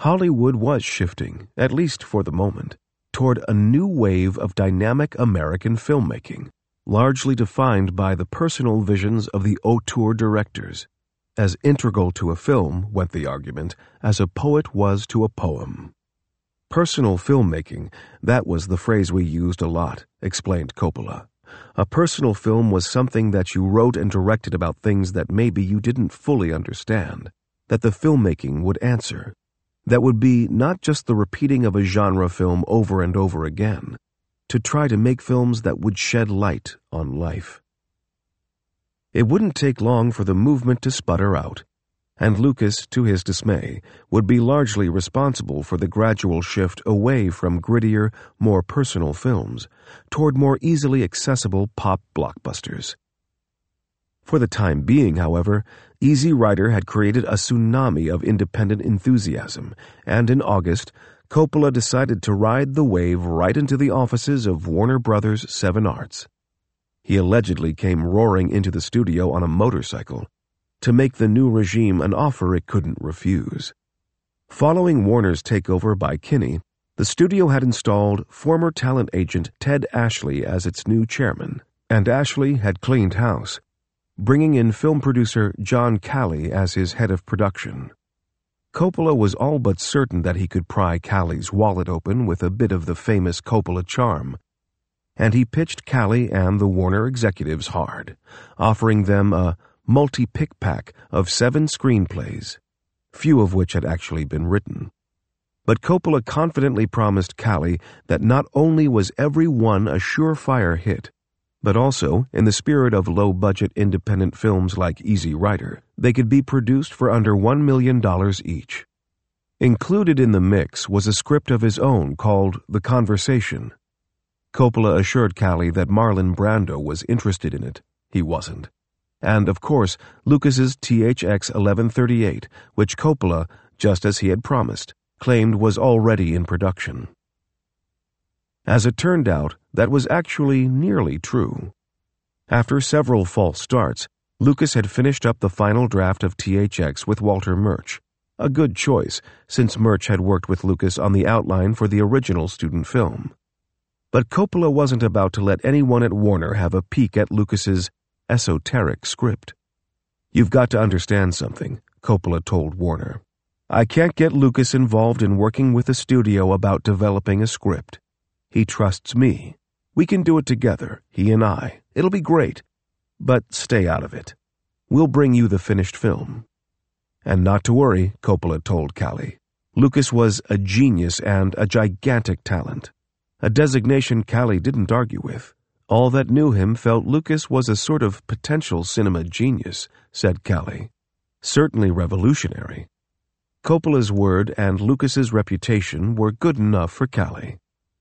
Hollywood was shifting, at least for the moment, toward a new wave of dynamic American filmmaking, largely defined by the personal visions of the auteur directors. As integral to a film, went the argument, as a poet was to a poem. Personal filmmaking, that was the phrase we used a lot, explained Coppola. A personal film was something that you wrote and directed about things that maybe you didn't fully understand, that the filmmaking would answer. That would be not just the repeating of a genre film over and over again, to try to make films that would shed light on life. It wouldn't take long for the movement to sputter out, and Lucas, to his dismay, would be largely responsible for the gradual shift away from grittier, more personal films, toward more easily accessible pop blockbusters. For the time being, however, Easy Rider had created a tsunami of independent enthusiasm, and in August, Coppola decided to ride the wave right into the offices of Warner Brothers' Seven Arts. He allegedly came roaring into the studio on a motorcycle to make the new regime an offer it couldn't refuse. Following Warner's takeover by Kinney, the studio had installed former talent agent Ted Ashley as its new chairman, and Ashley had cleaned house, bringing in film producer John Calley as his head of production. Coppola was all but certain that he could pry Calley's wallet open with a bit of the famous Coppola charm, and he pitched Calley and the Warner executives hard, offering them a multi-pick pack of 7 screenplays, few of which had actually been written. But Coppola confidently promised Calley that not only was every one a surefire hit, but also, in the spirit of low-budget independent films like Easy Rider, they could be produced for under $1 million each. Included in the mix was a script of his own called The Conversation. Coppola assured Calley that Marlon Brando was interested in it. He wasn't. And, of course, Lucas's THX 1138, which Coppola, just as he had promised, claimed was already in production. As it turned out, that was actually nearly true. After several false starts, Lucas had finished up the final draft of THX with Walter Murch, a good choice since Murch had worked with Lucas on the outline for the original student film. But Coppola wasn't about to let anyone at Warner have a peek at Lucas's esoteric script. "You've got to understand something," Coppola told Warner. "I can't get Lucas involved in working with the studio about developing a script. He trusts me. We can do it together, he and I. It'll be great. But stay out of it. We'll bring you the finished film." And not to worry, Coppola told Calley. Lucas was a genius and a gigantic talent, a designation Calley didn't argue with. All that knew him felt Lucas was a sort of potential cinema genius, said Calley. Certainly revolutionary. Coppola's word and Lucas's reputation were good enough for Calley.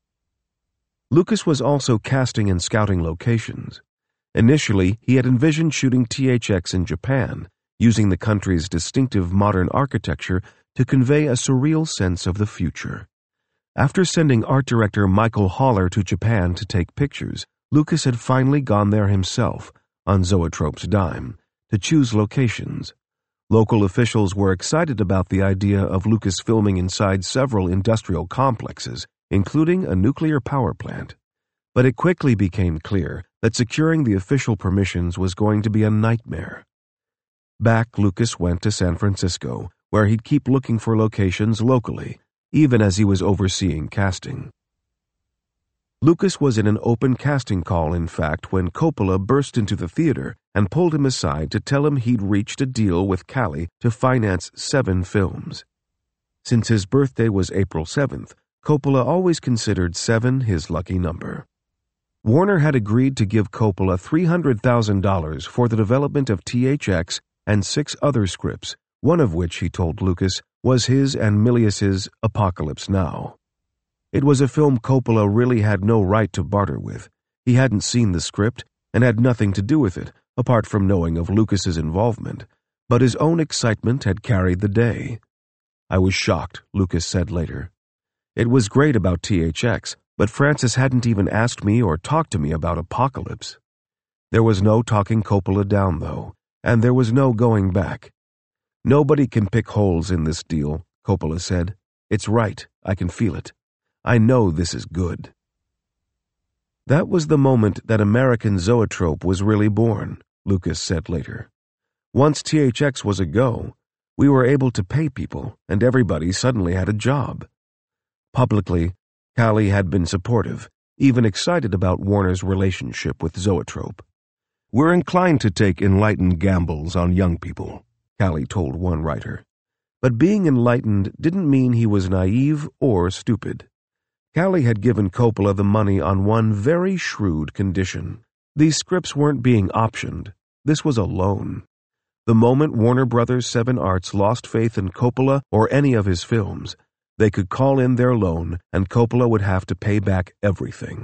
Lucas was also casting and scouting locations. Initially, he had envisioned shooting THX in Japan, using the country's distinctive modern architecture to convey a surreal sense of the future. After sending art director Michael Haller to Japan to take pictures, Lucas had finally gone there himself, on Zoetrope's dime, to choose locations. Local officials were excited about the idea of Lucas filming inside several industrial complexes, including a nuclear power plant. But it quickly became clear that securing the official permissions was going to be a nightmare. Back Lucas went to San Francisco, where he'd keep looking for locations locally, even as he was overseeing casting. Lucas was in an open casting call, in fact, when Coppola burst into the theater and pulled him aside to tell him he'd reached a deal with Calley to finance 7 films. Since his birthday was April 7th, Coppola always considered 7 his lucky number. Warner had agreed to give Coppola $300,000 for the development of THX and 6 other scripts, one of which, he told Lucas, was his and Milius's Apocalypse Now. It was a film Coppola really had no right to barter with. He hadn't seen the script and had nothing to do with it, apart from knowing of Lucas's involvement, but his own excitement had carried the day. "I was shocked," Lucas said later. "It was great about THX, but Francis hadn't even asked me or talked to me about Apocalypse." There was no talking Coppola down, though, and there was no going back. "Nobody can pick holes in this deal," Coppola said. It's right. I can feel it. I know this is good." That was the moment that American Zoetrope was really born, Lucas said later. Once THX was a go, we were able to pay people, and everybody suddenly had a job. Publicly, Callie had been supportive, even excited about Warner's relationship with Zoetrope. "We're inclined to take enlightened gambles on young people," Callie told one writer. But being enlightened didn't mean he was naive or stupid. Callie had given Coppola the money on one very shrewd condition. These scripts weren't being optioned. This was a loan. The moment Warner Brothers 7 Arts lost faith in Coppola or any of his films, they could call in their loan and Coppola would have to pay back everything.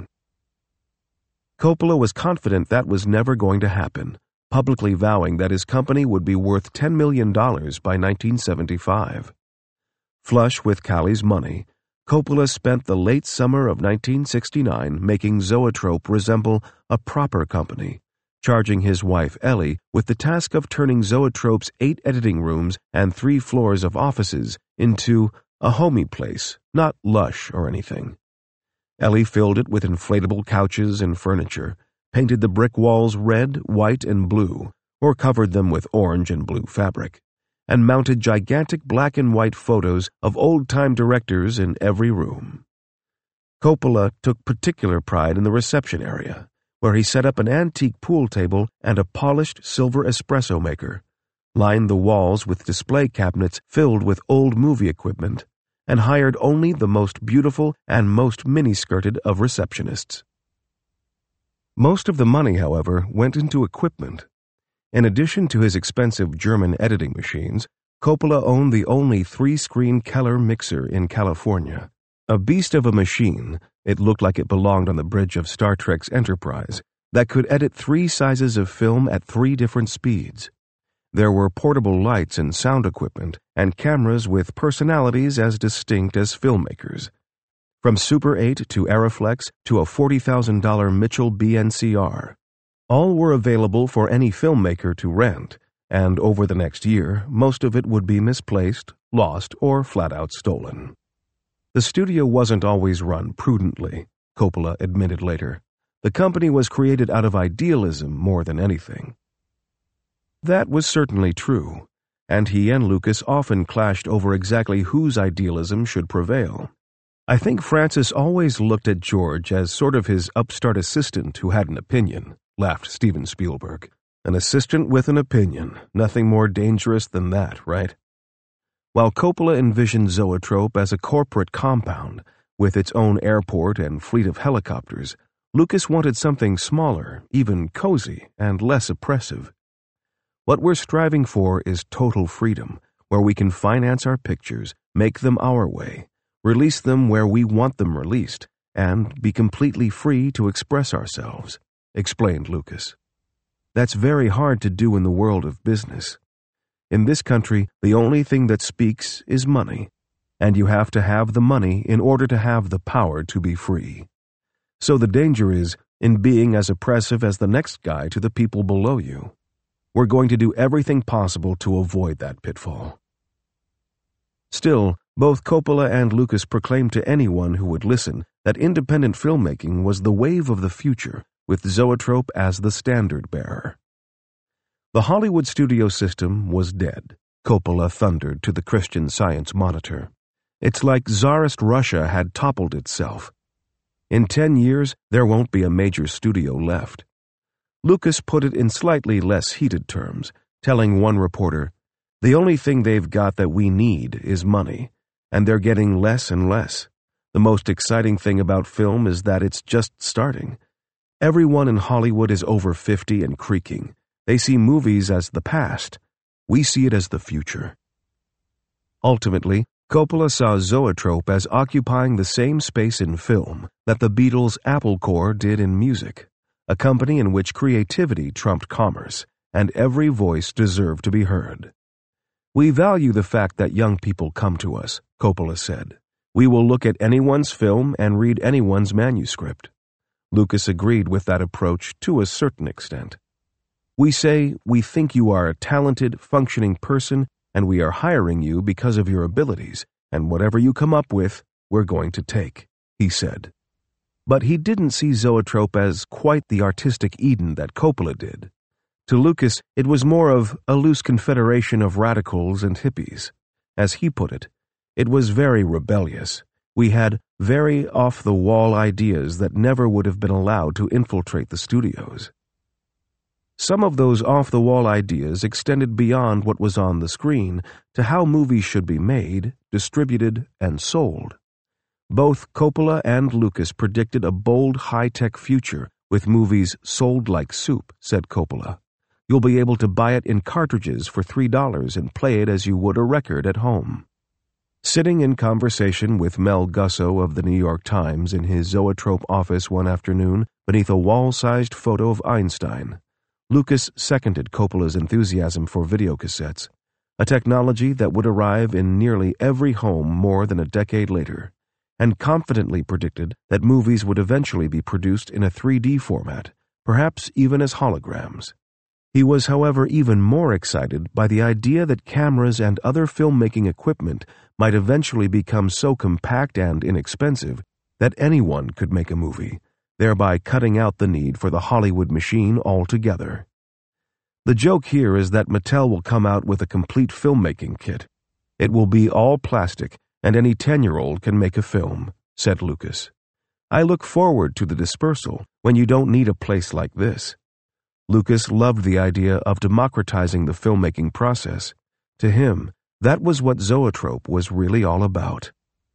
Coppola was confident that was never going to happen, publicly vowing that his company would be worth $10 million by 1975. Flush with Callie's money, Coppola spent the late summer of 1969 making Zoetrope resemble a proper company, charging his wife Ellie with the task of turning Zoetrope's 8 editing rooms and 3 floors of offices into a homey place, not lush or anything. Ellie filled it with inflatable couches and furniture, painted the brick walls red, white, and blue, or covered them with orange and blue fabric, and mounted gigantic black and white photos of old-time directors in every room. Coppola took particular pride in the reception area, where he set up an antique pool table and a polished silver espresso maker, lined the walls with display cabinets filled with old movie equipment, and hired only the most beautiful and most mini-skirted of receptionists. Most of the money, however, went into equipment. In addition to his expensive German editing machines, Coppola owned the only 3-screen Keller mixer in California. A beast of a machine, it looked like it belonged on the bridge of Star Trek's Enterprise, that could edit 3 sizes of film at 3 different speeds. There were portable lights and sound equipment, and cameras with personalities as distinct as filmmakers. From Super 8 to Aeroflex to a $40,000 Mitchell BNCR. All were available for any filmmaker to rent, and over the next year, most of it would be misplaced, lost, or flat-out stolen. The studio wasn't always run prudently, Coppola admitted later. The company was created out of idealism more than anything. That was certainly true, and he and Lucas often clashed over exactly whose idealism should prevail. I think Francis always looked at George as sort of his upstart assistant who had an opinion, laughed Steven Spielberg. An assistant with an opinion, nothing more dangerous than that, right? While Coppola envisioned Zoetrope as a corporate compound, with its own airport and fleet of helicopters, Lucas wanted something smaller, even cozy, and less oppressive. What we're striving for is total freedom, where we can finance our pictures, make them our way, release them where we want them released, and be completely free to express ourselves, explained Lucas. That's very hard to do in the world of business. In this country, the only thing that speaks is money, and you have to have the money in order to have the power to be free. So the danger is in being as oppressive as the next guy to the people below you. We're going to do everything possible to avoid that pitfall. Still, both Coppola and Lucas proclaimed to anyone who would listen that independent filmmaking was the wave of the future, with Zoetrope as the standard bearer. The Hollywood studio system was dead, Coppola thundered to the Christian Science Monitor. It's like Tsarist Russia had toppled itself. In 10 years, there won't be a major studio left. Lucas put it in slightly less heated terms, telling one reporter, "The only thing they've got that we need is money, and they're getting less and less. The most exciting thing about film is that it's just starting. Everyone in Hollywood is over 50 and creaking. They see movies as the past. We see it as the future." Ultimately, Coppola saw Zoetrope as occupying the same space in film that the Beatles' Apple Corps did in music, a company in which creativity trumped commerce, and every voice deserved to be heard. "We value the fact that young people come to us," Coppola said. "We will look at anyone's film and read anyone's manuscript." Lucas agreed with that approach to a certain extent. "We say, we think you are a talented, functioning person, and we are hiring you because of your abilities, and whatever you come up with, we're going to take," he said. But he didn't see Zoetrope as quite the artistic Eden that Coppola did. To Lucas, it was more of a loose confederation of radicals and hippies. As he put it, it was very rebellious. We had very off-the-wall ideas that never would have been allowed to infiltrate the studios. Some of those off-the-wall ideas extended beyond what was on the screen to how movies should be made, distributed, and sold. Both Coppola and Lucas predicted a bold high-tech future with movies sold like soup, said Coppola. You'll be able to buy it in cartridges for $3 and play it as you would a record at home. Sitting in conversation with Mel Gusso of the New York Times in his Zoetrope office one afternoon beneath a wall-sized photo of Einstein, Lucas seconded Coppola's enthusiasm for videocassettes, a technology that would arrive in nearly every home more than a decade later, and confidently predicted that movies would eventually be produced in a 3D format, perhaps even as holograms. He was, however, even more excited by the idea that cameras and other filmmaking equipment might eventually become so compact and inexpensive that anyone could make a movie, thereby cutting out the need for the Hollywood machine altogether. The joke here is that Mattel will come out with a complete filmmaking kit. It will be all plastic, and any 10-year-old can make a film, said Lucas. I look forward to the dispersal when you don't need a place like this. Lucas loved the idea of democratizing the filmmaking process. To him, that was what Zoetrope was really all about.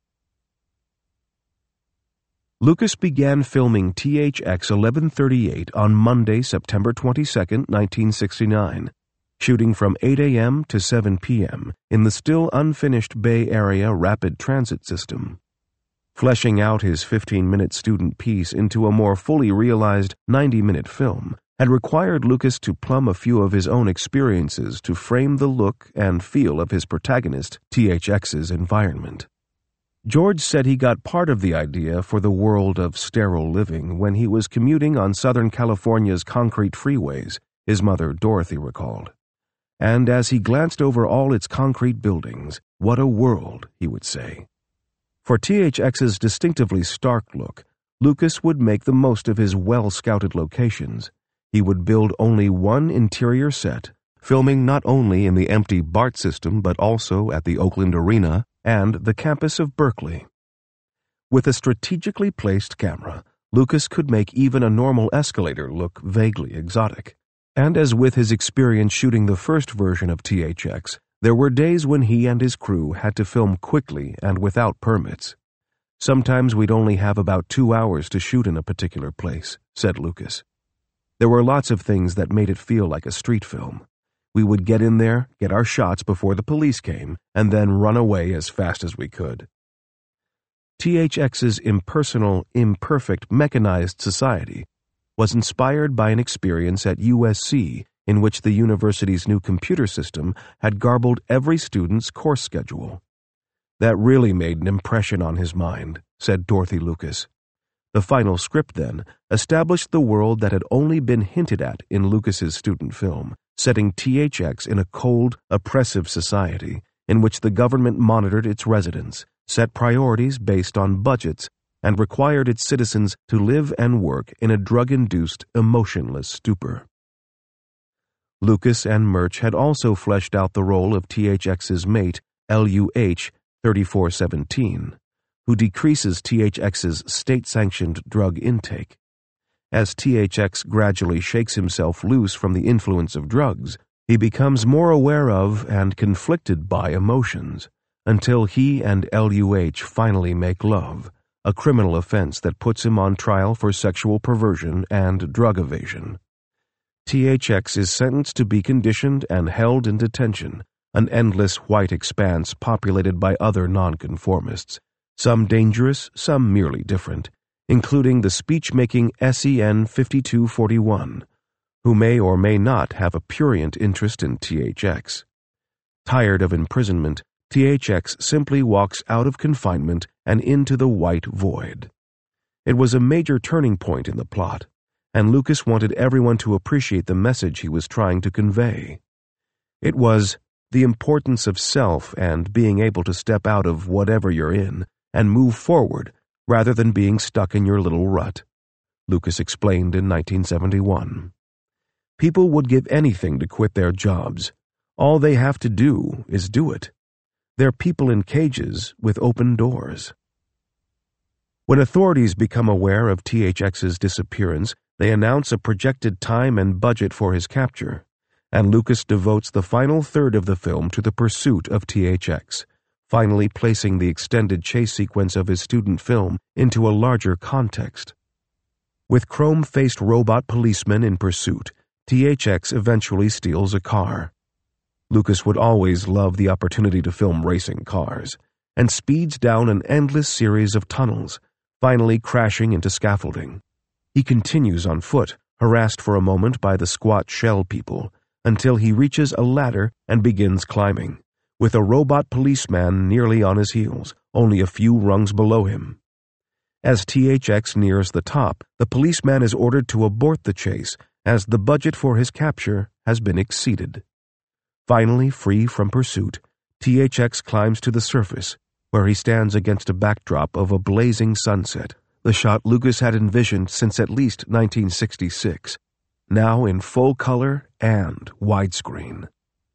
Lucas began filming THX 1138 on Monday, September 22, 1969, shooting from 8 a.m. to 7 p.m. in the still unfinished Bay Area rapid transit system. Fleshing out his 15-minute student piece into a more fully realized 90-minute film had required Lucas to plumb a few of his own experiences to frame the look and feel of his protagonist, THX's environment. George said he got part of the idea for the world of sterile living when he was commuting on Southern California's concrete freeways, his mother Dorothy recalled. And as he glanced over all its concrete buildings, what a world, he would say. For THX's distinctively stark look, Lucas would make the most of his well-scouted locations. He would build only one interior set, filming not only in the empty BART system but also at the Oakland Arena and the campus of Berkeley. With a strategically placed camera, Lucas could make even a normal escalator look vaguely exotic. And as with his experience shooting the first version of THX, there were days when he and his crew had to film quickly and without permits. Sometimes we'd only have about 2 hours to shoot in a particular place, said Lucas. There were lots of things that made it feel like a street film. We would get in there, get our shots before the police came, and then run away as fast as we could. THX's impersonal, imperfect, mechanized society was inspired by an experience at USC in which the university's new computer system had garbled every student's course schedule. That really made an impression on his mind, said Dorothy Lucas. The final script, then, established the world that had only been hinted at in Lucas's student film, setting THX in a cold, oppressive society in which the government monitored its residents, set priorities based on budgets, and required its citizens to live and work in a drug-induced, emotionless stupor. Lucas and Murch had also fleshed out the role of THX's mate, LUH 3417, who decreases THX's state-sanctioned drug intake. As THX gradually shakes himself loose from the influence of drugs, he becomes more aware of and conflicted by emotions, until he and LUH finally make love, a criminal offense that puts him on trial for sexual perversion and drug evasion. THX is sentenced to be conditioned and held in detention, an endless white expanse populated by other nonconformists, some dangerous, some merely different, including the speech-making SEN 5241, who may or may not have a prurient interest in THX. Tired of imprisonment, THX simply walks out of confinement and into the white void. It was a major turning point in the plot, and Lucas wanted everyone to appreciate the message he was trying to convey. It was, the importance of self and being able to step out of whatever you're in and move forward rather than being stuck in your little rut, Lucas explained in 1971. People would give anything to quit their jobs. All they have to do is do it. They're people in cages with open doors. When authorities become aware of THX's disappearance, they announce a projected time and budget for his capture, and Lucas devotes the final third of the film to the pursuit of THX, finally placing the extended chase sequence of his student film into a larger context. With chrome-faced robot policemen in pursuit, THX eventually steals a car. Lucas would always love the opportunity to film racing cars, and speeds down an endless series of tunnels, finally crashing into scaffolding. He continues on foot, harassed for a moment by the squat shell people, until he reaches a ladder and begins climbing, with a robot policeman nearly on his heels, only a few rungs below him. As THX nears the top, the policeman is ordered to abort the chase, as the budget for his capture has been exceeded. Finally free from pursuit, THX climbs to the surface, where he stands against a backdrop of a blazing sunset, the shot Lucas had envisioned since at least 1966, now in full color and widescreen.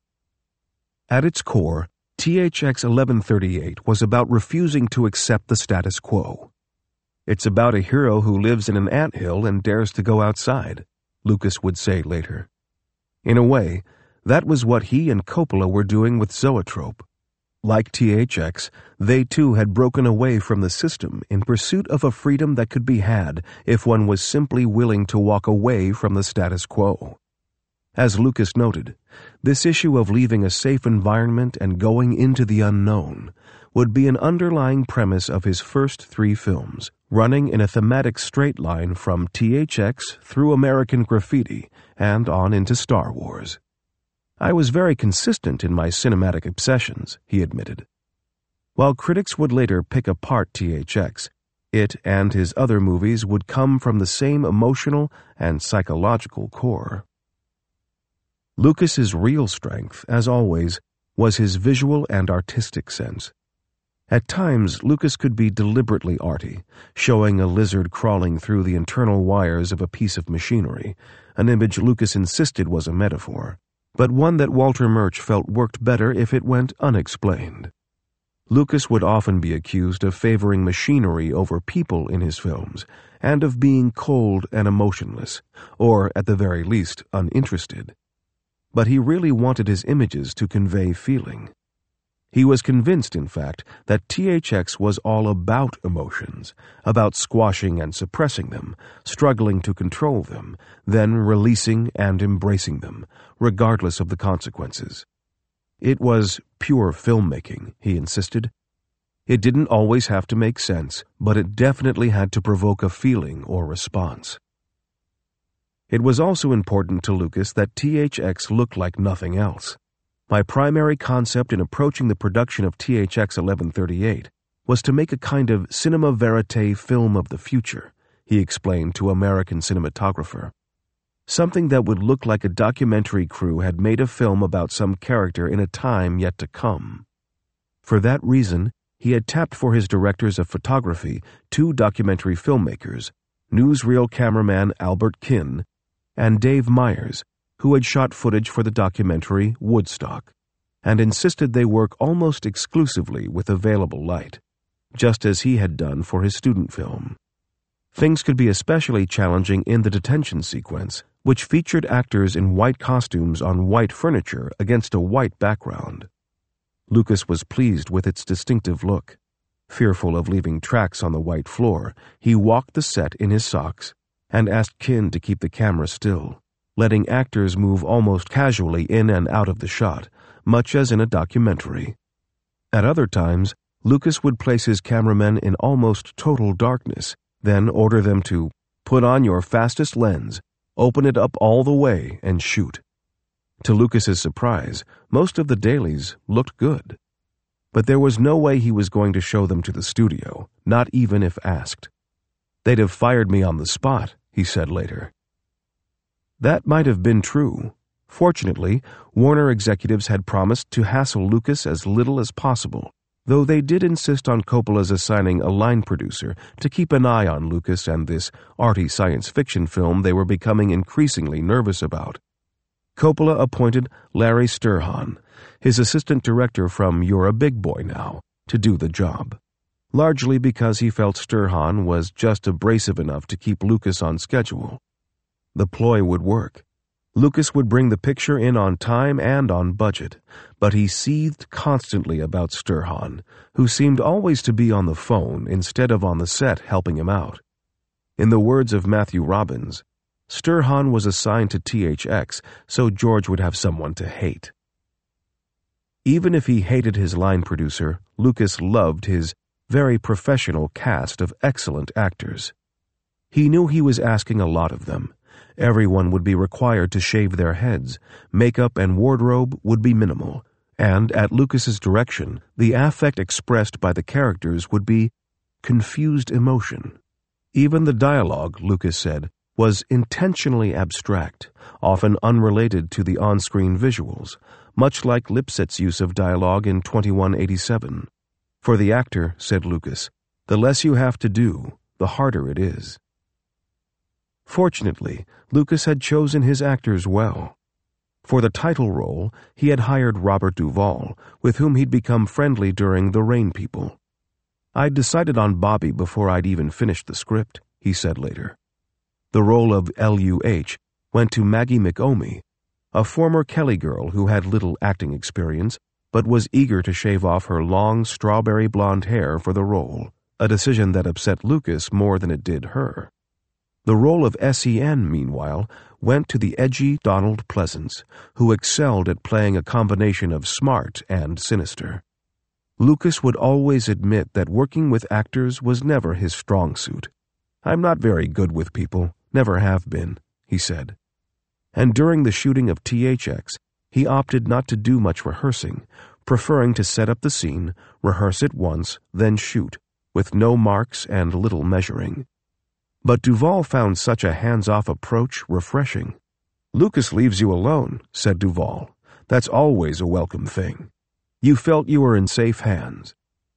At its core, THX 1138 was about refusing to accept the status quo. It's about a hero who lives in an anthill and dares to go outside, Lucas would say later. In a way, that was what he and Coppola were doing with Zoetrope. Like THX, they too had broken away from the system in pursuit of a freedom that could be had if one was simply willing to walk away from the status quo. As Lucas noted, this issue of leaving a safe environment and going into the unknown would be an underlying premise of his first 3 films, running in a thematic straight line from THX through American Graffiti and on into Star Wars. I was very consistent in my cinematic obsessions, he admitted. While critics would later pick apart THX, it and his other movies would come from the same emotional and psychological core. Lucas's real strength, as always, was his visual and artistic sense. At times, Lucas could be deliberately arty, showing a lizard crawling through the internal wires of a piece of machinery, an image Lucas insisted was a metaphor, but one that Walter Murch felt worked better if it went unexplained. Lucas would often be accused of favoring machinery over people in his films, and of being cold and emotionless, or, at the very least, uninterested. But he really wanted his images to convey feeling. He was convinced, in fact, that THX was all about emotions, about squashing and suppressing them, struggling to control them, then releasing and embracing them, regardless of the consequences. It was pure filmmaking, he insisted. It didn't always have to make sense, but it definitely had to provoke a feeling or response. It was also important to Lucas that THX looked like nothing else. My primary concept in approaching the production of THX 1138 was to make a kind of cinema verite film of the future, he explained to American cinematographer. Something that would look like a documentary crew had made a film about some character in a time yet to come. For that reason, he had tapped for his directors of photography 2 documentary filmmakers, newsreel cameraman Albert Kinn and Dave Myers, who had shot footage for the documentary Woodstock, and insisted they work almost exclusively with available light, just as he had done for his student film. Things could be especially challenging in the detention sequence, which featured actors in white costumes on white furniture against a white background. Lucas was pleased with its distinctive look. Fearful of leaving tracks on the white floor, he walked the set in his socks and asked Kinn to keep the camera still, letting actors move almost casually in and out of the shot, much as in a documentary. At other times, Lucas would place his cameramen in almost total darkness, then order them to put on your fastest lens, open it up all the way, and shoot. To Lucas's surprise, most of the dailies looked good. But there was no way he was going to show them to the studio, not even if asked. They'd have fired me on the spot, he said later. That might have been true, Fortunately, Warner executives had promised to hassle Lucas as little as possible, though they did insist on Coppola's assigning a line producer to keep an eye on Lucas and this arty science fiction film they were becoming increasingly nervous about. Coppola appointed Larry Sturhan, his assistant director from You're a Big Boy Now, to do the job, largely because he felt Sturhan was just abrasive enough to keep Lucas on schedule. The ploy would work. Lucas would bring the picture in on time and on budget, but he seethed constantly about Sturhan, who seemed always to be on the phone instead of on the set helping him out. In the words of Matthew Robbins, Sturhan was assigned to THX so George would have someone to hate. Even if he hated his line producer, Lucas loved his very professional cast of excellent actors. He knew he was asking a lot of them. Everyone would be required to shave their heads, makeup and wardrobe would be minimal, and at Lucas's direction, the affect expressed by the characters would be confused emotion. Even the dialogue, Lucas said, was intentionally abstract, often unrelated to the on-screen visuals, much like Lipset's use of dialogue in 2187. For the actor, said Lucas, the less you have to do, the harder it is. Fortunately, Lucas had chosen his actors well. For the title role, he had hired Robert Duvall, with whom he'd become friendly during The Rain People. I'd decided on Bobby before I'd even finished the script, he said later. The role of L.U.H. went to Maggie McOmie, a former Kelly girl who had little acting experience but was eager to shave off her long strawberry blonde hair for the role, a decision that upset Lucas more than it did her. The role of S.E.N., meanwhile, went to the edgy Donald Pleasance, who excelled at playing a combination of smart and sinister. Lucas would always admit that working with actors was never his strong suit. I'm not very good with people, never have been, he said. And during the shooting of THX, he opted not to do much rehearsing, preferring to set up the scene, rehearse it once, then shoot, with no marks and little measuring. But Duvall found such a hands-off approach refreshing. Lucas leaves you alone, said Duvall. That's always a welcome thing. You felt you were in safe hands.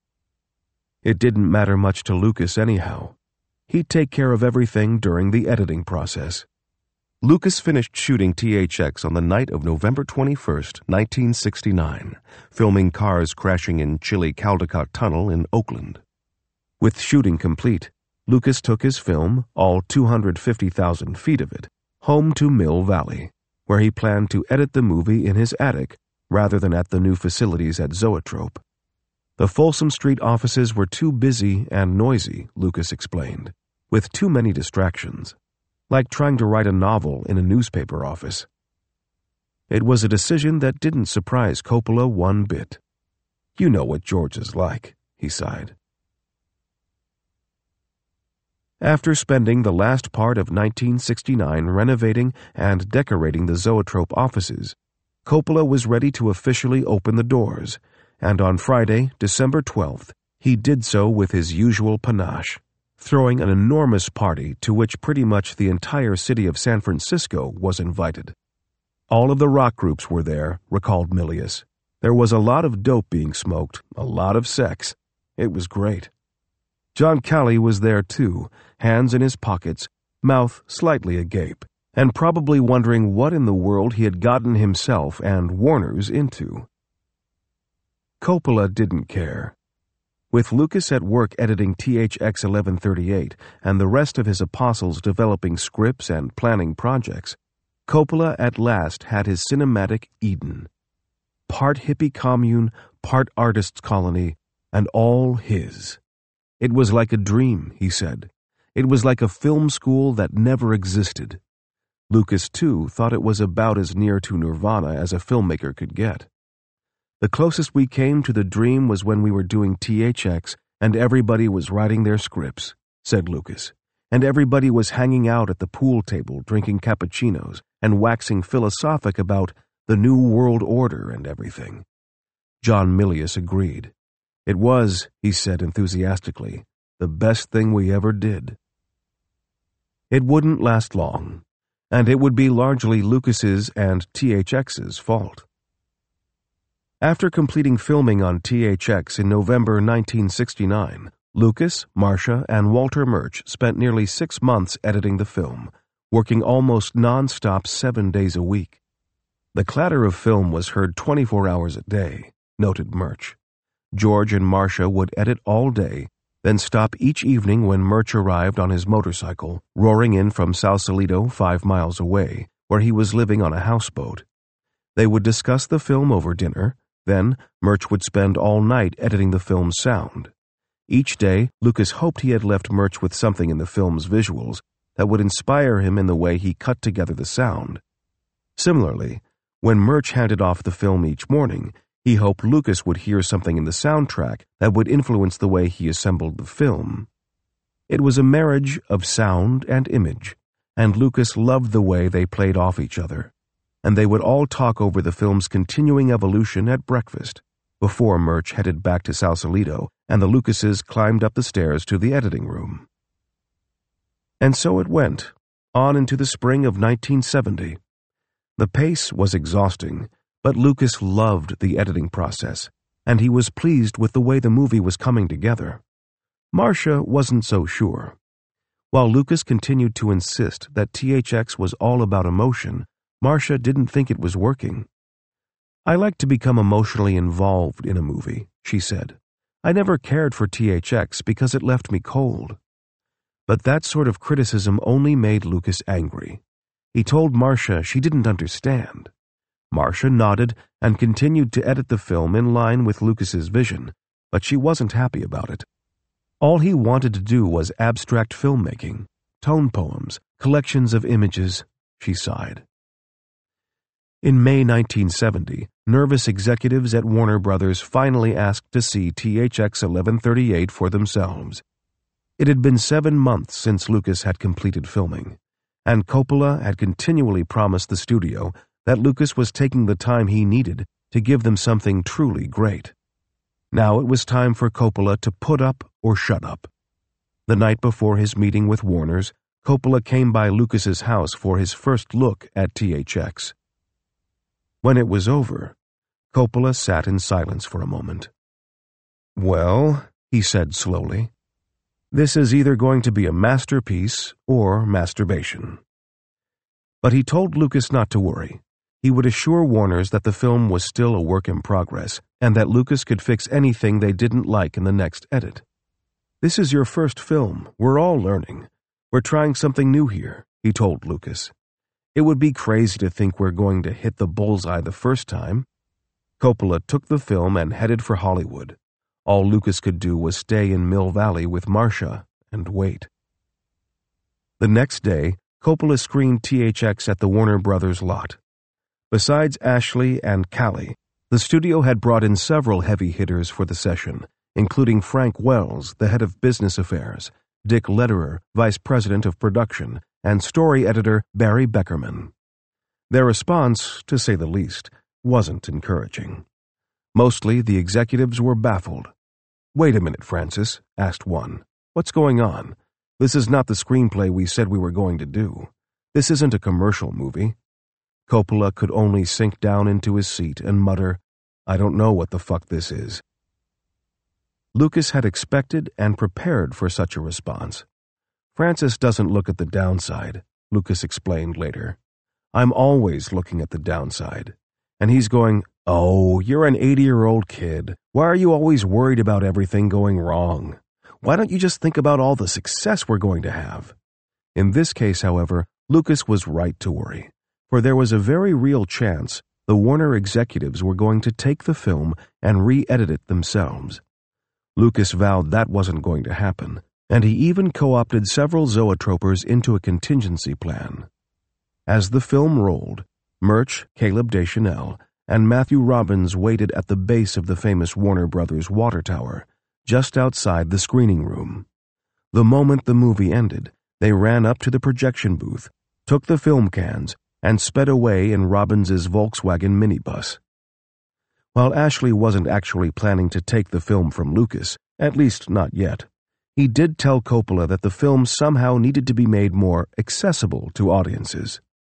It didn't matter much to Lucas anyhow. He'd take care of everything during the editing process. Lucas finished shooting THX on the night of November 21st, 1969, filming cars crashing in chilly Caldecott Tunnel in Oakland. With shooting complete, Lucas took his film, all 250,000 feet of it, home to Mill Valley, where he planned to edit the movie in his attic rather than at the new facilities at Zoetrope. The Folsom Street offices were too busy and noisy, Lucas explained, with too many distractions, like trying to write a novel in a newspaper office. It was a decision that didn't surprise Coppola one bit. You know what George is like, he sighed. After spending the last part of 1969 renovating and decorating the Zoetrope offices, Coppola was ready to officially open the doors, and on Friday, December 12th, he did so with his usual panache, throwing an enormous party to which pretty much the entire city of San Francisco was invited. All of the rock groups were there, recalled Milius. There was a lot of dope being smoked, a lot of sex. It was great. John Calley was there too, hands in his pockets, mouth slightly agape, and probably wondering what in the world he had gotten himself and Warner's into. Coppola didn't care. With Lucas at work editing THX 1138 and the rest of his apostles developing scripts and planning projects, Coppola at last had his cinematic Eden. Part hippie commune, part artist's colony, and all his. It was like a dream, he said. It was like a film school that never existed. Lucas, too, thought it was about as near to nirvana as a filmmaker could get. The closest we came to the dream was when we were doing THX and everybody was writing their scripts, said Lucas, and everybody was hanging out at the pool table drinking cappuccinos and waxing philosophic about the New World Order and everything. John Milius agreed. It was, he said enthusiastically, the best thing we ever did. It wouldn't last long. and it would be largely Lucas's and THX's fault. After completing filming on THX in November 1969, Lucas, Marcia, and Walter Murch spent nearly 6 months editing the film, working almost non-stop 7 days a week. The clatter of film was heard 24 hours a day, noted Murch. George and Marcia would edit all day, then stop each evening when Murch arrived on his motorcycle, roaring in from Sausalito 5 miles away, where he was living on a houseboat. They would discuss the film over dinner, then Murch would spend all night editing the film's sound. Each day, Lucas hoped he had left Murch with something in the film's visuals that would inspire him in the way he cut together the sound. Similarly, when Murch handed off the film each morning, he hoped Lucas would hear something in the soundtrack that would influence the way he assembled the film. It was a marriage of sound and image, and Lucas loved the way they played off each other, and they would all talk over the film's continuing evolution at breakfast, before Murch headed back to Sausalito and the Lucases climbed up the stairs to the editing room. And so it went, on into the spring of 1970. The pace was exhausting, but Lucas loved the editing process, and he was pleased with the way the movie was coming together. Marcia wasn't so sure. While Lucas continued to insist that THX was all about emotion, Marcia didn't think it was working. "I like to become emotionally involved in a movie," she said. "I never cared for THX because it left me cold." But that sort of criticism only made Lucas angry. He told Marcia she didn't understand. Marcia nodded and continued to edit the film in line with Lucas's vision, but she wasn't happy about it. All he wanted to do was abstract filmmaking, tone poems, collections of images, she sighed. In May 1970, nervous executives at Warner Brothers finally asked to see THX 1138 for themselves. It had been 7 months since Lucas had completed filming, and Coppola had continually promised the studio that Lucas was taking the time he needed to give them something truly great. Now it was time for Coppola to put up or shut up. The night before his meeting with Warner's, Coppola came by Lucas's house for his first look at THX. When it was over, Coppola sat in silence for a moment. "Well," he said slowly, "this is either going to be a masterpiece or masturbation." But he told Lucas not to worry. He would assure Warner's that the film was still a work in progress and that Lucas could fix anything they didn't like in the next edit. "This is your first film. We're all learning. We're trying something new here," he told Lucas. "It would be crazy to think we're going to hit the bullseye the first time." Coppola took the film and headed for Hollywood. All Lucas could do was stay in Mill Valley with Marcia and wait. The next day, Coppola screened THX at the Warner Brothers lot. Besides Ashley and Callie, the studio had brought in several heavy hitters for the session, including Frank Wells, the head of business affairs, Dick Lederer, vice president of production, and story editor Barry Beckerman. Their response, to say the least, wasn't encouraging. Mostly, the executives were baffled. "Wait a minute, Francis," asked one. "What's going on? This is not the screenplay we said we were going to do. This isn't a commercial movie." Coppola could only sink down into his seat and mutter, "I don't know what the fuck this is." Lucas had expected and prepared for such a response. "Francis doesn't look at the downside," Lucas explained later. "I'm always looking at the downside." And he's going, "Oh, you're an 80-year-old kid. Why are you always worried about everything going wrong? Why don't you just think about all the success we're going to have?" In this case, however, Lucas was right to worry, for there was a very real chance the Warner executives were going to take the film and re-edit it themselves. Lucas vowed that wasn't going to happen, and he even co-opted several zoetropers into a contingency plan. As the film rolled, Murch, Caleb Deschanel, and Matthew Robbins waited at the base of the famous Warner Brothers water tower, just outside the screening room. The moment the movie ended, they ran up to the projection booth, took the film cans, and sped away in Robbins's Volkswagen minibus. While Ashley wasn't actually planning to take the film from Lucas, at least not yet, he did tell Coppola that the film somehow needed to be made more accessible to audiences.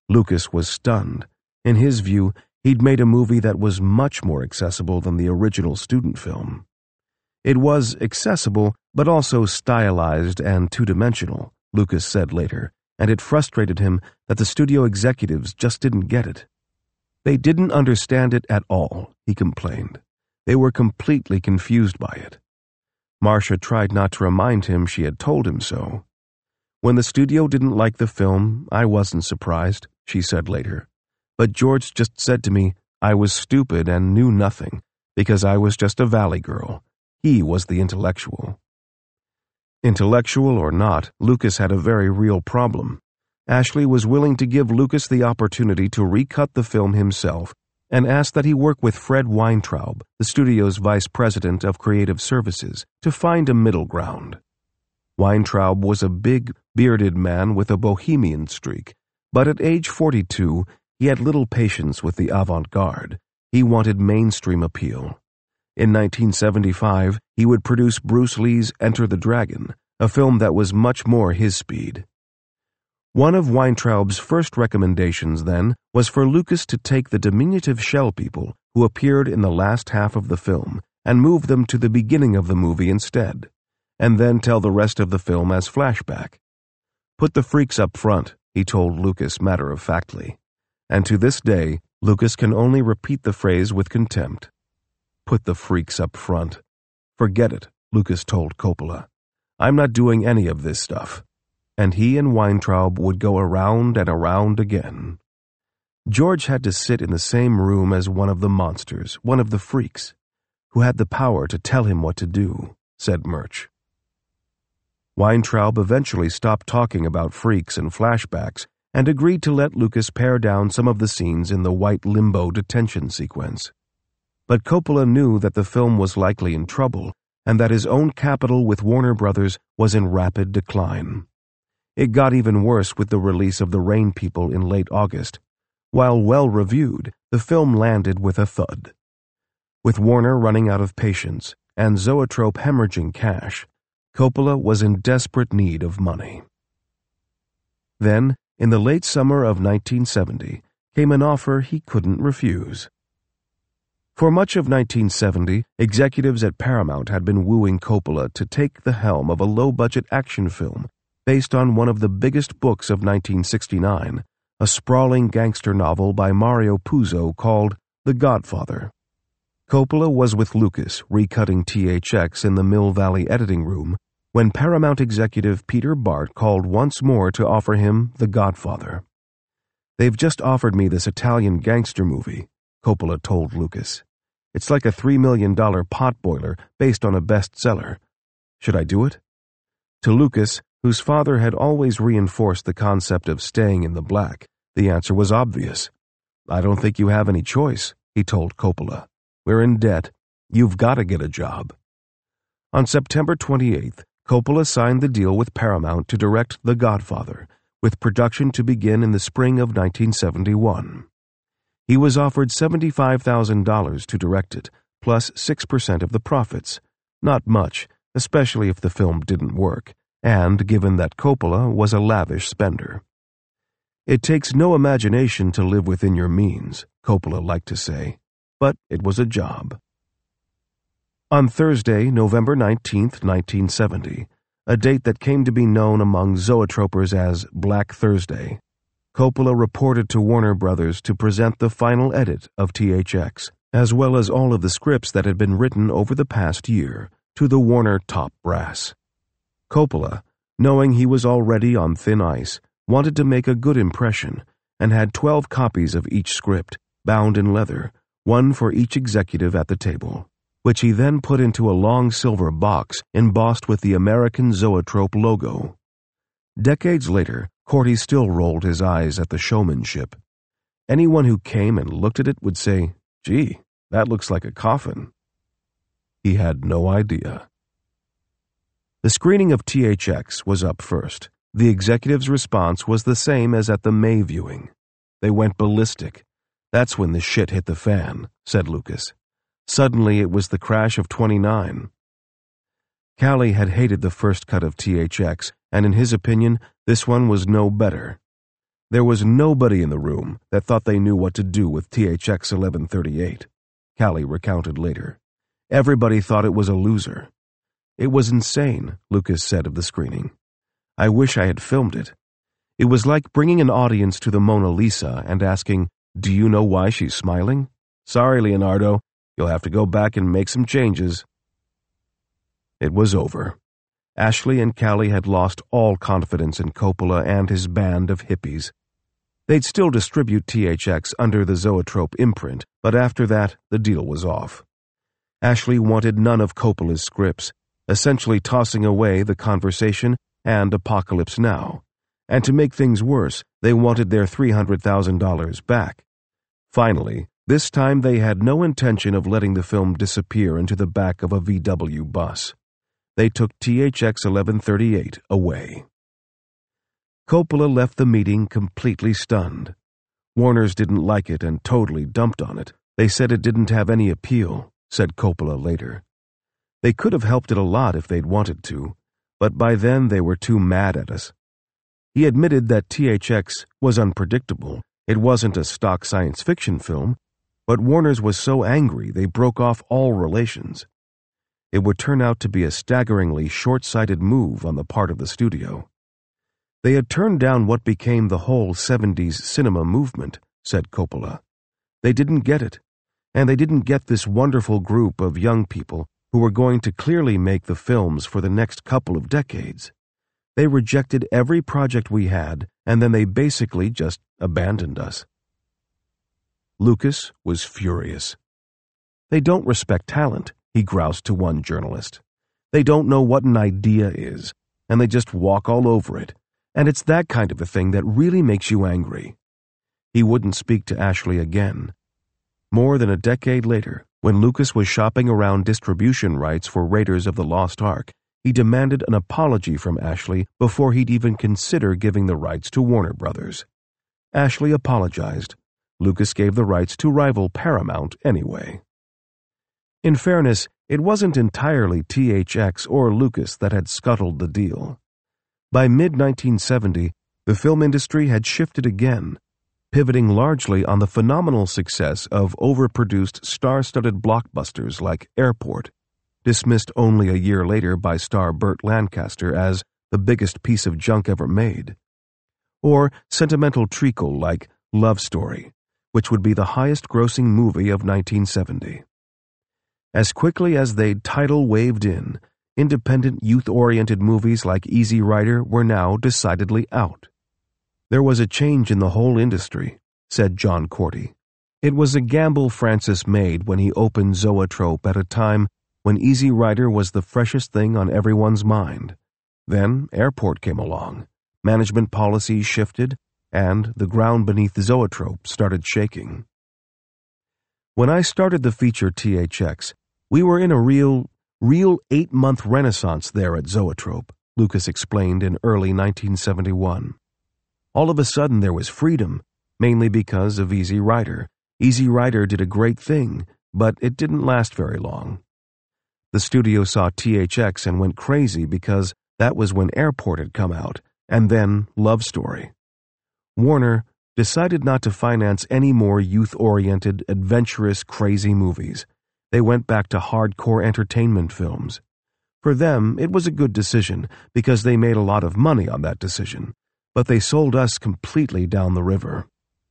Lucas was stunned. In his view, he'd made a movie that was much more accessible than the original student film. It was accessible, but also stylized and two-dimensional, Lucas said later, and it frustrated him that the studio executives just didn't get it. They didn't understand it at all, he complained. They were completely confused by it. Marcia tried not to remind him she had told him so. When the studio didn't like the film, I wasn't surprised, she said later. But George just said to me I was stupid and knew nothing, because I was just a valley girl. He was the intellectual. Intellectual or not, Lucas had a very real problem. Ashley was willing to give Lucas the opportunity to recut the film himself and asked that he work with Fred Weintraub, the studio's vice president of creative services, to find a middle ground. Weintraub was a big, bearded man with a bohemian streak, but at age 42, he had little patience with the avant-garde. He wanted mainstream appeal. In 1975, he would produce Bruce Lee's Enter the Dragon, a film that was much more his speed. One of Weintraub's first recommendations, then, was for Lucas to take the diminutive shell people who appeared in the last half of the film and move them to the beginning of the movie instead, and then tell the rest of the film as flashback. Put the freaks up front, he told Lucas matter-of-factly, and to this day, Lucas can only repeat the phrase with contempt. Put the freaks up front. Forget it, Lucas told Coppola. I'm not doing any of this stuff. And he and Weintraub would go around and around again. George had to sit in the same room as one of the monsters, one of the freaks, who had the power to tell him what to do, said Murch. Weintraub eventually stopped talking about freaks and flashbacks and agreed to let Lucas pare down some of the scenes in the white limbo detention sequence. But Coppola knew that the film was likely in trouble and that his own capital with Warner Brothers was in rapid decline. It got even worse with the release of The Rain People in late August. While well-reviewed, the film landed with a thud. With Warner running out of patience and Zoetrope hemorrhaging cash, Coppola was in desperate need of money. Then, in the late summer of 1970, came an offer he couldn't refuse. For much of 1970, executives at Paramount had been wooing Coppola to take the helm of a low-budget action film based on one of the biggest books of 1969, a sprawling gangster novel by Mario Puzo called The Godfather. Coppola was with Lucas recutting THX in the Mill Valley editing room when Paramount executive Peter Bart called once more to offer him The Godfather. They've just offered me this Italian gangster movie, Coppola told Lucas. It's like a $3 million potboiler based on a bestseller. Should I do it? To Lucas, whose father had always reinforced the concept of staying in the black, the answer was obvious. I don't think you have any choice, he told Coppola. We're in debt. You've got to get a job. On September 28th, Coppola signed the deal with Paramount to direct The Godfather, with production to begin in the spring of 1971. He was offered $75,000 to direct it, plus 6% of the profits. Not much, especially if the film didn't work, and given that Coppola was a lavish spender. It takes no imagination to live within your means, Coppola liked to say, but it was a job. On Thursday, November 19, 1970, a date that came to be known among zoetropers as Black Thursday, Coppola reported to Warner Brothers to present the final edit of THX, as well as all of the scripts that had been written over the past year, to the Warner top brass. Coppola, knowing he was already on thin ice, wanted to make a good impression and had 12 copies of each script, bound in leather, one for each executive at the table, which he then put into a long silver box embossed with the American Zoetrope logo. Decades later, Corty still rolled his eyes at the showmanship. Anyone who came and looked at it would say, "Gee, that looks like a coffin." He had no idea. The screening of THX was up first. The executive's response was the same as at the May viewing. They went ballistic. That's when the shit hit the fan, said Lucas. Suddenly it was the crash of 29. Callie had hated the first cut of THX, and in his opinion, this one was no better. There was nobody in the room that thought they knew what to do with THX 1138, Callie recounted later. Everybody thought it was a loser. It was insane, Lucas said of the screening. I wish I had filmed it. It was like bringing an audience to the Mona Lisa and asking, do you know why she's smiling? Sorry, Leonardo, you'll have to go back and make some changes. It was over. Ashley and Callie had lost all confidence in Coppola and his band of hippies. They'd still distribute THX under the Zoetrope imprint, but after that, the deal was off. Ashley wanted none of Coppola's scripts, essentially tossing away The Conversation and Apocalypse Now. And to make things worse, they wanted their $300,000 back. Finally, this time they had no intention of letting the film disappear into the back of a VW bus. They took THX 1138 away. Coppola left the meeting completely stunned. Warner's didn't like it and totally dumped on it. They said it didn't have any appeal, said Coppola later. They could have helped it a lot if they'd wanted to, but by then they were too mad at us. He admitted that THX was unpredictable. It wasn't a stock science fiction film, but Warner's was so angry they broke off all relations. It would turn out to be a staggeringly short-sighted move on the part of the studio. They had turned down what became the whole 70s cinema movement, said Coppola. They didn't get it, and they didn't get this wonderful group of young people who were going to clearly make the films for the next couple of decades. They rejected every project we had, and then they basically just abandoned us. Lucas was furious. They don't respect talent, he groused to one journalist. They don't know what an idea is, and they just walk all over it. And it's that kind of a thing that really makes you angry. He wouldn't speak to Ashley again. More than a decade later, when Lucas was shopping around distribution rights for Raiders of the Lost Ark, he demanded an apology from Ashley before he'd even consider giving the rights to Warner Brothers. Ashley apologized. Lucas gave the rights to rival Paramount anyway. In fairness, it wasn't entirely THX or Lucas that had scuttled the deal. By mid-1970, the film industry had shifted again, pivoting largely on the phenomenal success of overproduced star-studded blockbusters like Airport, dismissed only a year later by star Burt Lancaster as the biggest piece of junk ever made, or sentimental treacle like Love Story, which would be the highest-grossing movie of 1970. As quickly as they'd tidal waved in, independent youth-oriented movies like Easy Rider were now decidedly out. There was a change in the whole industry, said John Cordy. It was a gamble Francis made when he opened Zoetrope at a time when Easy Rider was the freshest thing on everyone's mind. Then Airport came along, management policies shifted, and the ground beneath Zoetrope started shaking. When I started the feature THX, we were in a real 8-month renaissance there at Zoetrope, Lucas explained in early 1971. All of a sudden there was freedom, mainly because of Easy Rider. Easy Rider did a great thing, but it didn't last very long. The studio saw THX and went crazy because that was when Airport had come out, and then Love Story. Warner decided not to finance any more youth-oriented, adventurous, crazy movies. They went back to hardcore entertainment films. For them, it was a good decision because they made a lot of money on that decision, but they sold us completely down the river.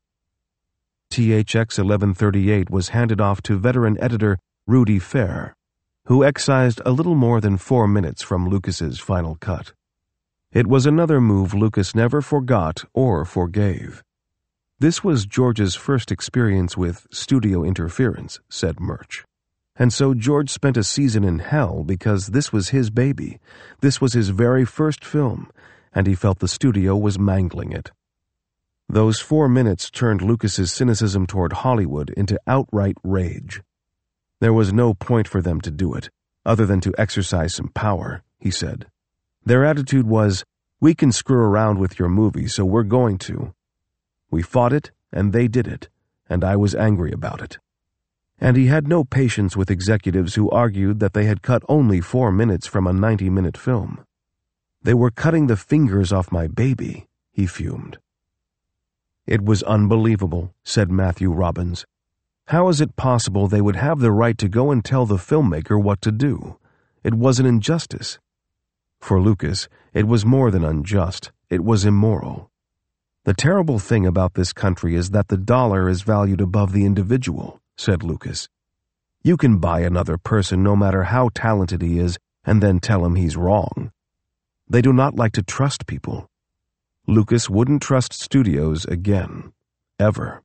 THX 1138 was handed off to veteran editor Rudy Fair, who excised a little more than 4 minutes from Lucas's final cut. It was another move Lucas never forgot or forgave. This was George's first experience with studio interference, said Murch. And so George spent a season in hell because this was his baby. This was his very first film, and he felt the studio was mangling it. Those 4 minutes turned Lucas's cynicism toward Hollywood into outright rage. There was no point for them to do it, other than to exercise some power, he said. Their attitude was, we can screw around with your movie, so we're going to. We fought it, and they did it, and I was angry about it. And he had no patience with executives who argued that they had cut only 4 minutes from a 90-minute film. They were cutting the fingers off my baby, he fumed. "It was unbelievable," said Matthew Robbins. "How is it possible they would have the right to go and tell the filmmaker what to do? It was an injustice." For Lucas, it was more than unjust, it was immoral. "The terrible thing about this country is that the dollar is valued above the individual," said Lucas. "You can buy another person no matter how talented he is and then tell him he's wrong. They do not like to trust people." Lucas wouldn't trust studios again. Ever.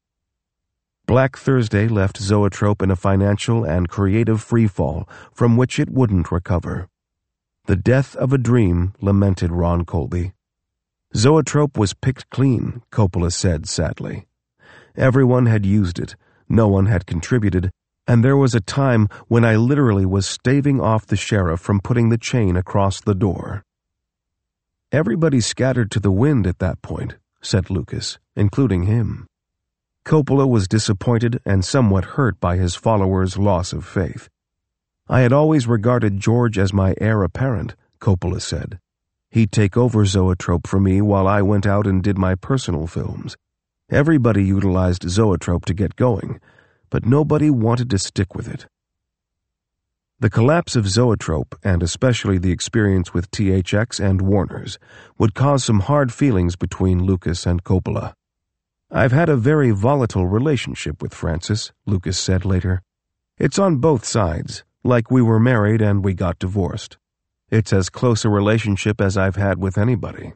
Black Thursday left Zoetrope in a financial and creative freefall from which it wouldn't recover. "The death of a dream," lamented Ron Colby. "Zoetrope was picked clean," Coppola said sadly. "Everyone had used it, no one had contributed, and there was a time when I literally was staving off the sheriff from putting the chain across the door." "Everybody scattered to the wind at that point," said Lucas, including him. Coppola was disappointed and somewhat hurt by his followers' loss of faith. "I had always regarded George as my heir apparent," Coppola said. "He'd take over Zoetrope for me while I went out and did my personal films. Everybody utilized Zoetrope to get going, but nobody wanted to stick with it." The collapse of Zoetrope, and especially the experience with THX and Warner's, would cause some hard feelings between Lucas and Coppola. "I've had a very volatile relationship with Francis," Lucas said later. "It's on both sides, like we were married and we got divorced. It's as close a relationship as I've had with anybody."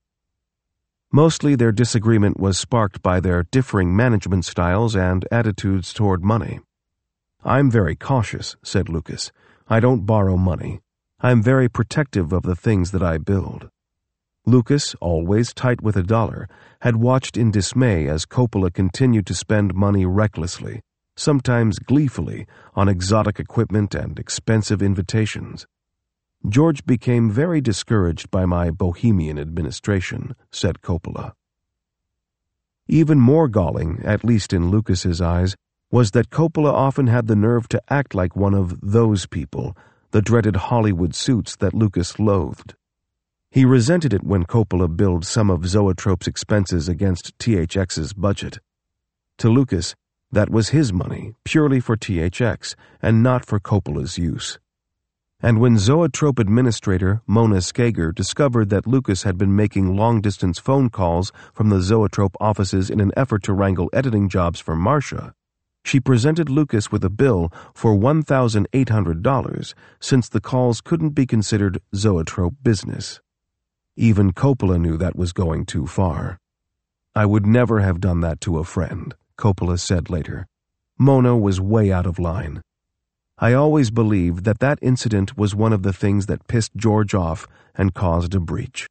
Mostly their disagreement was sparked by their differing management styles and attitudes toward money. "I'm very cautious," said Lucas. "I don't borrow money. I'm very protective of the things that I build." Lucas, always tight with a dollar, had watched in dismay as Coppola continued to spend money recklessly, sometimes gleefully, on exotic equipment and expensive invitations. "George became very discouraged by my bohemian administration," said Coppola. Even more galling, at least in Lucas's eyes, was that Coppola often had the nerve to act like one of those people, the dreaded Hollywood suits that Lucas loathed. He resented it when Coppola billed some of Zoetrope's expenses against THX's budget. To Lucas, that was his money, purely for THX, and not for Coppola's use. And when Zoetrope administrator Mona Skager discovered that Lucas had been making long-distance phone calls from the Zoetrope offices in an effort to wrangle editing jobs for Marcia, she presented Lucas with a bill for $1,800 since the calls couldn't be considered Zoetrope business. Even Coppola knew that was going too far. "I would never have done that to a friend," Coppola said later. "Mona was way out of line. I always believed that that incident was one of the things that pissed George off and caused a breach."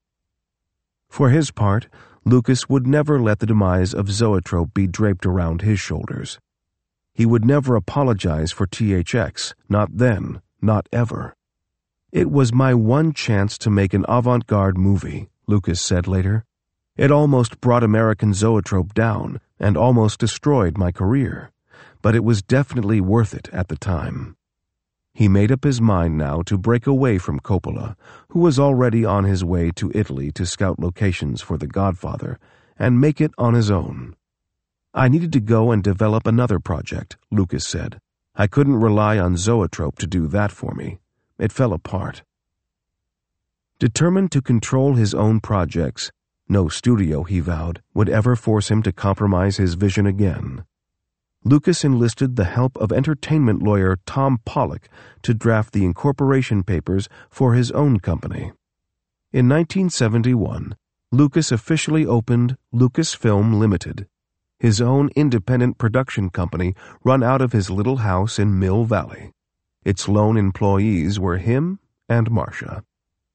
For his part, Lucas would never let the demise of Zoetrope be draped around his shoulders. He would never apologize for THX, not then, not ever. "It was my one chance to make an avant-garde movie," Lucas said later. "It almost brought American Zoetrope down and almost destroyed my career, but it was definitely worth it at the time." He made up his mind now to break away from Coppola, who was already on his way to Italy to scout locations for The Godfather, and make it on his own. "I needed to go and develop another project," Lucas said. "I couldn't rely on Zoetrope to do that for me. It fell apart." Determined to control his own projects, no studio, he vowed, would ever force him to compromise his vision again. Lucas enlisted the help of entertainment lawyer Tom Pollock to draft the incorporation papers for his own company. In 1971, Lucas officially opened Lucasfilm Limited, his own independent production company run out of his little house in Mill Valley. Its lone employees were him and Marcia.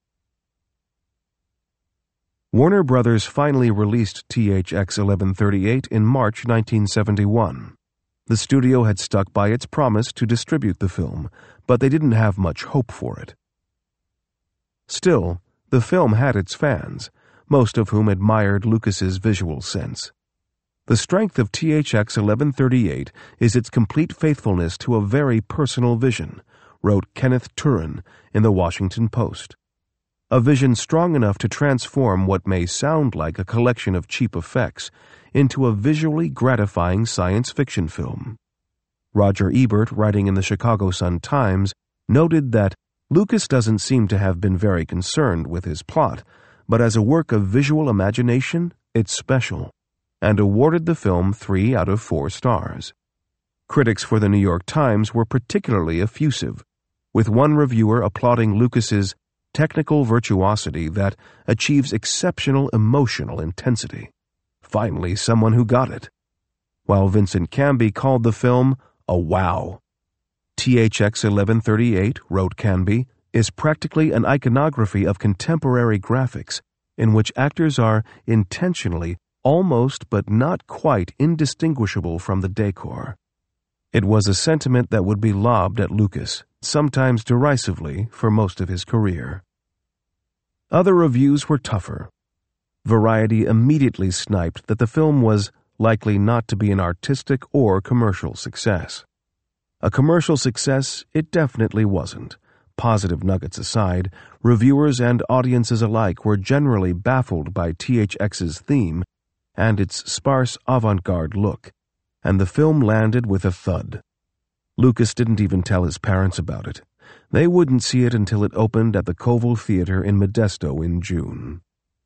Warner Brothers finally released THX 1138 in March 1971. The studio had stuck by its promise to distribute the film, but they didn't have much hope for it. Still, the film had its fans, most of whom admired Lucas's visual sense. The strength of THX 1138 is its complete faithfulness to a very personal vision, wrote Kenneth Turan in the Washington Post. a vision strong enough to transform what may sound like a collection of cheap effects into a visually gratifying science fiction film. Roger Ebert, writing in the Chicago Sun-Times, noted that Lucas doesn't seem to have been very concerned with his plot, but as a work of visual imagination, it's special, and awarded the film 3 out of 4 stars. Critics for the New York Times were particularly effusive, with one reviewer applauding Lucas's technical virtuosity that achieves exceptional emotional intensity. Finally, someone who got it. While Vincent Canby called the film a wow. THX 1138, wrote Canby, is practically an iconography of contemporary graphics in which actors are intentionally almost but not quite indistinguishable from the decor. It was a sentiment that would be lobbed at Lucas, sometimes derisively, for most of his career. Other reviews were tougher. Variety immediately sniped that the film was likely not to be an artistic or commercial success. A commercial success it definitely wasn't. Positive nuggets aside, reviewers and audiences alike were generally baffled by THX's theme and its sparse avant-garde look, and the film landed with a thud. Lucas didn't even tell his parents about it. They wouldn't see it until it opened at the Koval Theater in Modesto in June.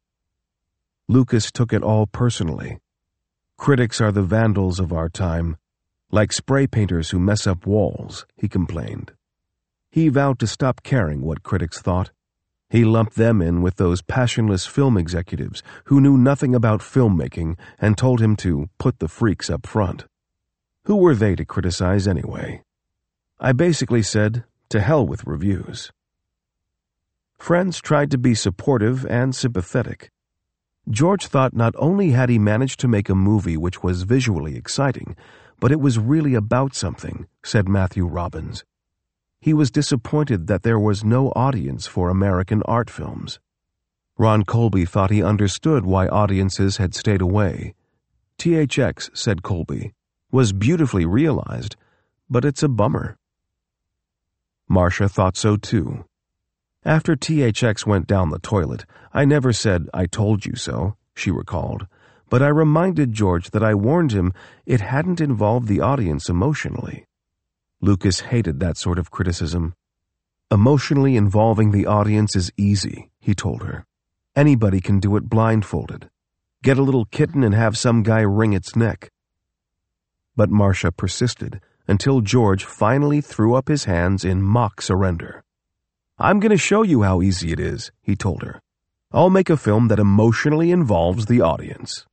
Lucas took it all personally. Critics are the vandals of our time, like spray painters who mess up walls, he complained. He vowed to stop caring what critics thought. He lumped them in with those passionless film executives who knew nothing about filmmaking and told him to put the freaks up front. Who were they to criticize anyway? I basically said, to hell with reviews. Friends tried to be supportive and sympathetic. George thought not only had he managed to make a movie which was visually exciting, but it was really about something, said Matthew Robbins. He was disappointed that there was no audience for American art films. Ron Colby thought he understood why audiences had stayed away. THX, said Colby, was beautifully realized, but it's a bummer. Marcia thought so too. After THX went down the toilet, I never said, "I told you so," she recalled, but I reminded George that I warned him it hadn't involved the audience emotionally. Lucas hated that sort of criticism. Emotionally involving the audience is easy, he told her. Anybody can do it blindfolded. Get a little kitten and have some guy wring its neck. But Marcia persisted until George finally threw up his hands in mock surrender. "I'm going to show you how easy it is," he told her. "I'll make a film that emotionally involves the audience."